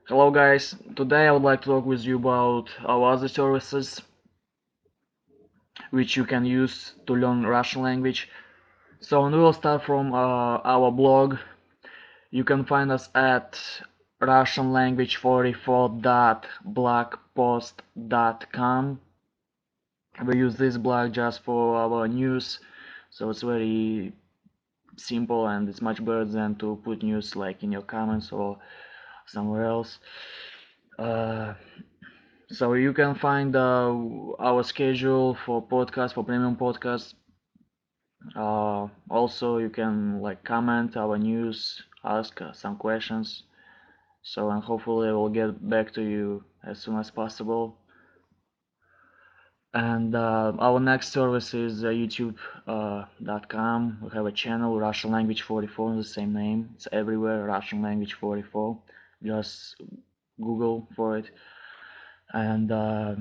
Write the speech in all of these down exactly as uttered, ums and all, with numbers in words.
Hello guys, today I would like to talk with you about our other services which you can use to learn Russian language. So we will start from uh, our blog. You can find us at russian language forty-four dot blogpost dot com. We use this blog just for our news, so it's very simple and it's much better than to put news like in your comments or somewhere else. Uh, So you can find uh, our schedule for podcast, for premium podcast. Uh, also, you can like comment our news, ask uh, some questions. So and hopefully I will get back to you as soon as possible. And uh, our next service is uh, youtube dot com. Uh, we have a channel, Russian Language forty-four, the same name. It's everywhere, Russian Language forty-four. Just Google for it. And uh,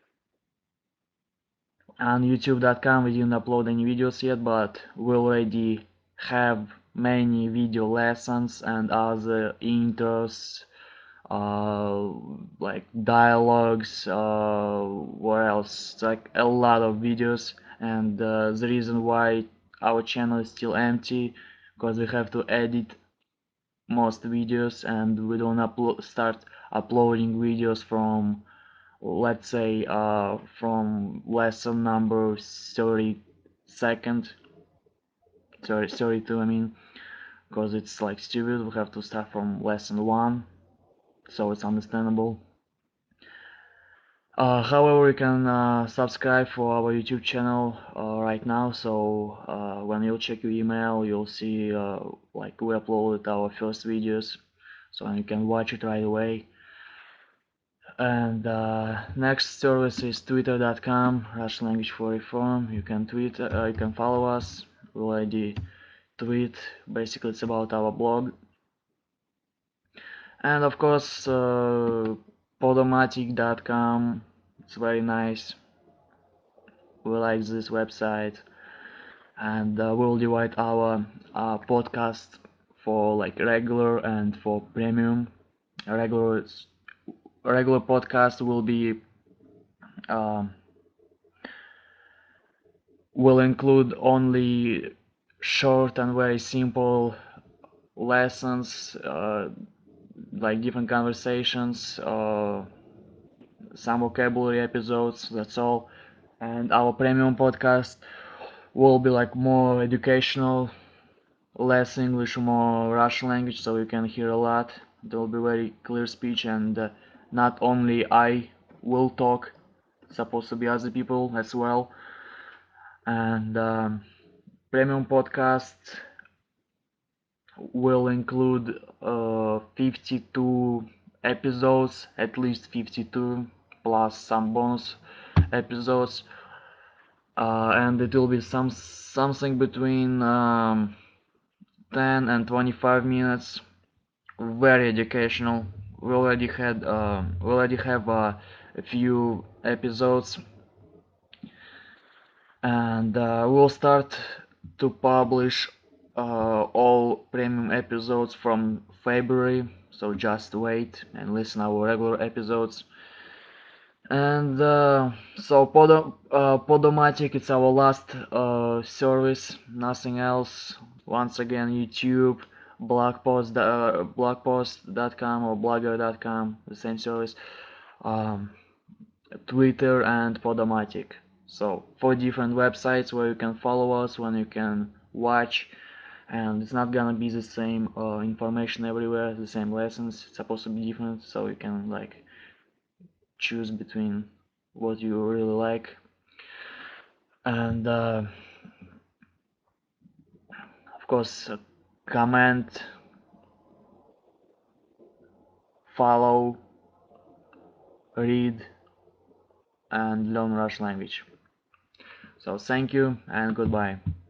on youtube dot com we didn't upload any videos yet, but we already have many video lessons and other intros, uh, like dialogues, uh, what else, it's like a lot of videos. And uh, the reason why our channel is still empty because we have to edit most videos and we don't upload start uploading videos from, let's say, uh, from lesson number thirty second, sorry, thirty-two, I mean, because it's like stupid. We have to start from lesson one, so it's understandable. Uh, however, you can uh, subscribe for our YouTube channel uh, right now, so uh, when you check your email, you'll see uh, like we uploaded our first videos, so you can watch it right away. And uh, next service is twitter dot com, Russian language forty-four. You can tweet, uh, you can follow us. We already tweet. Basically, it's about our blog. And of course, uh, podomatic dot com. It's very nice. We like this website, and uh, we'll divide our uh, podcast for like regular and for premium. A regular, a regular podcast will be. Um, will include only short and very simple lessons, uh, like different conversations, uh, some vocabulary episodes, that's all. And our premium podcast will be like more educational, less English, more Russian language, so you can hear a lot. There will be very clear speech, and uh, not only I will talk, supposed to be other people as well. And um, premium podcast will include uh, fifty-two episodes, at least fifty-two, plus some bonus episodes, uh, and it will be some something between um, ten and twenty-five minutes. Very educational. We already had uh, we already have uh, a few episodes, and uh, we'll start to publish uh, all premium episodes from February, so just wait and listen our regular episodes. And uh, so Podo uh, Podomatic, it's our last uh, service, nothing else. Once again, YouTube, blogpost, uh, blogpost dot com or blogger dot com, the same service. Um, Twitter and Podomatic. So four different websites where you can follow us, when you can watch, and it's not gonna be the same uh, information everywhere, the same lessons. It's supposed to be different, so you can like choose between what you really like. And uh, of course, uh, comment, follow, read, and learn Russian language. So thank you and goodbye.